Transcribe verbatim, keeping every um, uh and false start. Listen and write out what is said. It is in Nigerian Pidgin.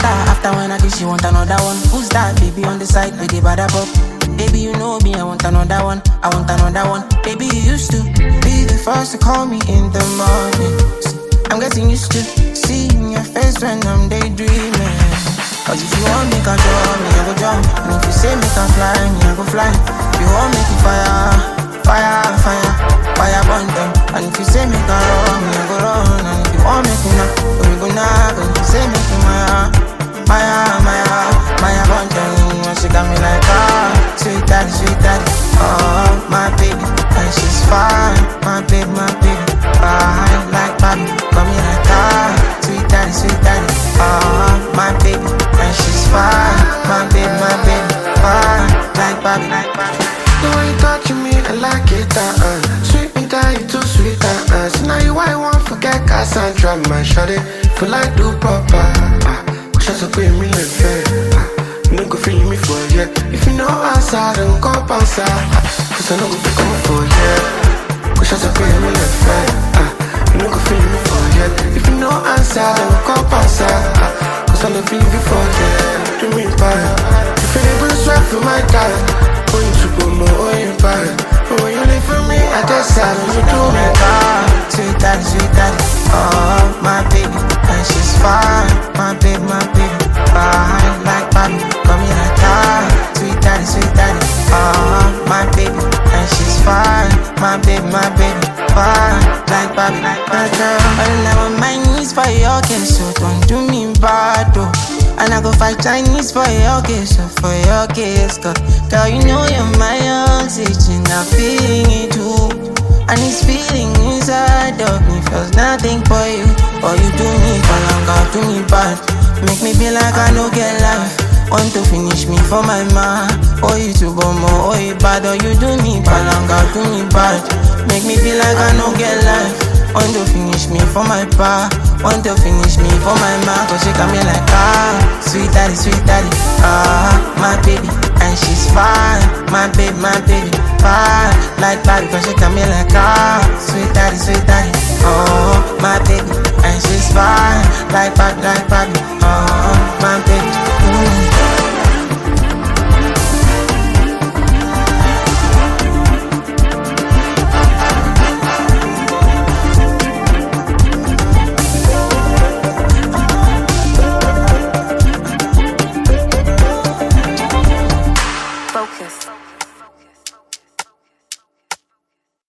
After, after when I kiss, you want another one. Who's that baby on the side with the bad up? Baby, you know me, I want another one. I want another one. Baby, you used to be the first to call me in the morning. I'm getting used to seeing your face when I'm daydreaming. Cause if you want me, can draw me, I go draw. And if you say me can fly, me, I go fly. If you want me to fire, fire, fire, fire burn them. And if you say me can run, me, I go run. And if you want me to knock, we go knock. And if you say me to Maya, Maya, Maya, Maya burn them. And she got me like ah, sweet daddy, sweet daddy. Oh, my baby, and she's fine. My baby, my baby, fine like Bobby. Got me like ah, sweet daddy, sweet daddy. Oh, my baby, and she's fine. My baby, my baby, fine like Bobby, like Bobby. The way you touching me, I like it, uh-uh. Sweet me down, you too sweet, uh-uh. So now you I won't forget Cassandra, my shawty. Feel like do proper, uh. Wish I could pay me like fair, uh. You no go feel me for yeah. If you know answer, then go answer, uh. Cause I no go feel come for yeah. Wish I could pay me like fair, uh. You no go feel me for yeah. If you know answer, then go answer, uh. Cause I no feel me for yeah. Do me bad. If you never sweat for my dad. When you go more, you buy. But when you live for me, I just sad when you do me. Ah, sweet daddy, sweet daddy. Oh, my baby, and she's fine. My baby, my baby, fine like Bobby. Got me like ah, sweet daddy, sweet daddy. Oh, my baby, and she's fine. My baby, my baby, fine like Bobby, like Bobby. All I want my knees for your kiss, so don't do me bad, though. And I go fight Chinese for your kiss, so for your kiss, cause girl, you know you're my oxygen, I'm feeling it too. And this feeling inside of me feels nothing for you. Or you do me for longer, do me bad. Make me feel like I don't get life. Want to finish me for my man. Oh, you too go more, oh, you bad. Or you do me for longer, do me bad. Make me feel like I don't get life. Want to finish me for my pa. Want to finish me for my man. Cause she got me like ah, sweet daddy, sweet daddy. Ah, my baby, and she's fine. My baby, my baby, fine like Bobby. Cause she got me like ah, sweet daddy, sweet daddy. Oh, my baby, and she's fine like Bobby, like Bobby. Oh, my baby.